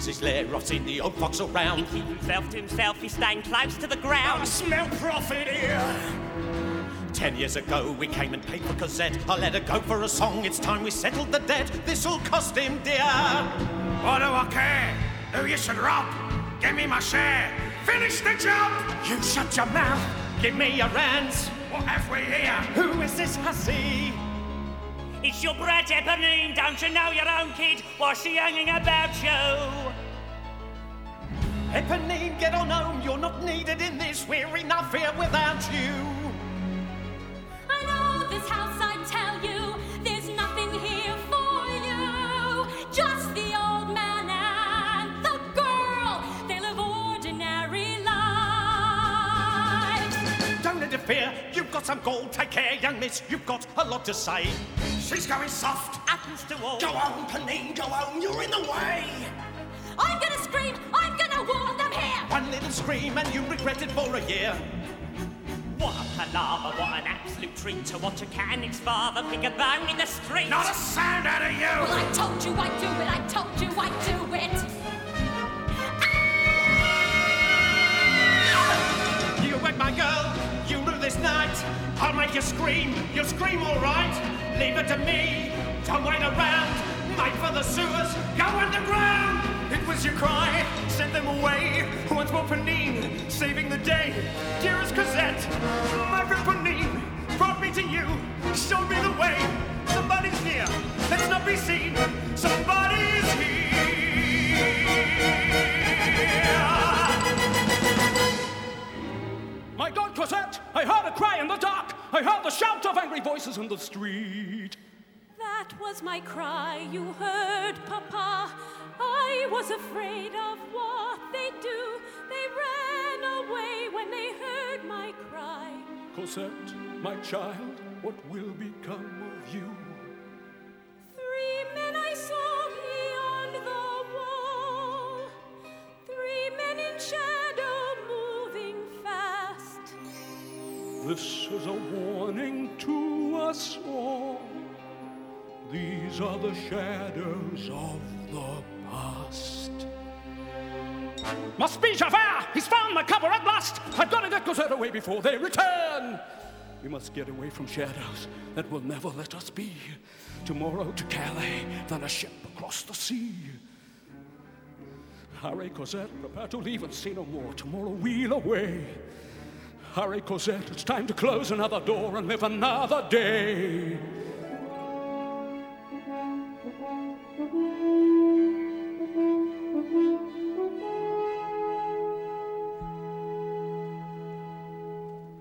is his lair, rots in the old foxhole round. He keep himself to himself, he's staying close to the ground. I smell profit here. 10 years ago we came and paid for Cosette. I let her go for a song, it's time we settled the debt. This'll cost him dear. What do I care who you should rob? Give me my share, finish the job. You shut your mouth, give me your rands. What have we here? Who is this hussy? It's your brat Eponine, don't you know your own kid? What's she hanging about you? Eponine, get on home, you're not needed in this. We're enough here without you. I know this house, I tell you, there's nothing here for you. Just the old man and the girl, they live ordinary lives. Don't interfere, you've got some gold. Take care, young miss, you've got a lot to say. She's going soft. Happens to all. Go on, Panine, go on, you're in the way. I'm gonna scream, I'm gonna warn them here. One little scream and you regret it for a year. What a palaver, what an absolute treat to watch a mechanic's father pick a bone in the street. Not a sound out of you. Well, I told you I'd do it, I told you I'd do it. You wed my girl, you rue this night. I'll make you scream, you'll scream all right. Leave it to me, don't wait around. Make for the sewers, go underground. It was your cry, sent them away. Once more Panine, saving the day. Dearest Cosette, my friend Panine, brought me to you, showed me the way. Somebody's near, let's not be seen. Somebody's here. My God, Cosette, I heard a cry in the dark. I heard the shout of angry voices in the street. That was my cry, you heard, Papa. I was afraid of what they'd do. They ran away when they heard my cry. Cosette, my child, what will become of you? 3 men I saw beyond the wall. 3 men in shadow moving fast. This is a warning to us all. These are the shadows of the past. Must be Javert! He's found my cover at last! I've got to get Cosette away before they return! We must get away from shadows that will never let us be. Tomorrow to Calais, then a ship across the sea. Hurry, Cosette, prepare to leave and see no more. Tomorrow we'll away. Hurry, Cosette, it's time to close another door and live another day.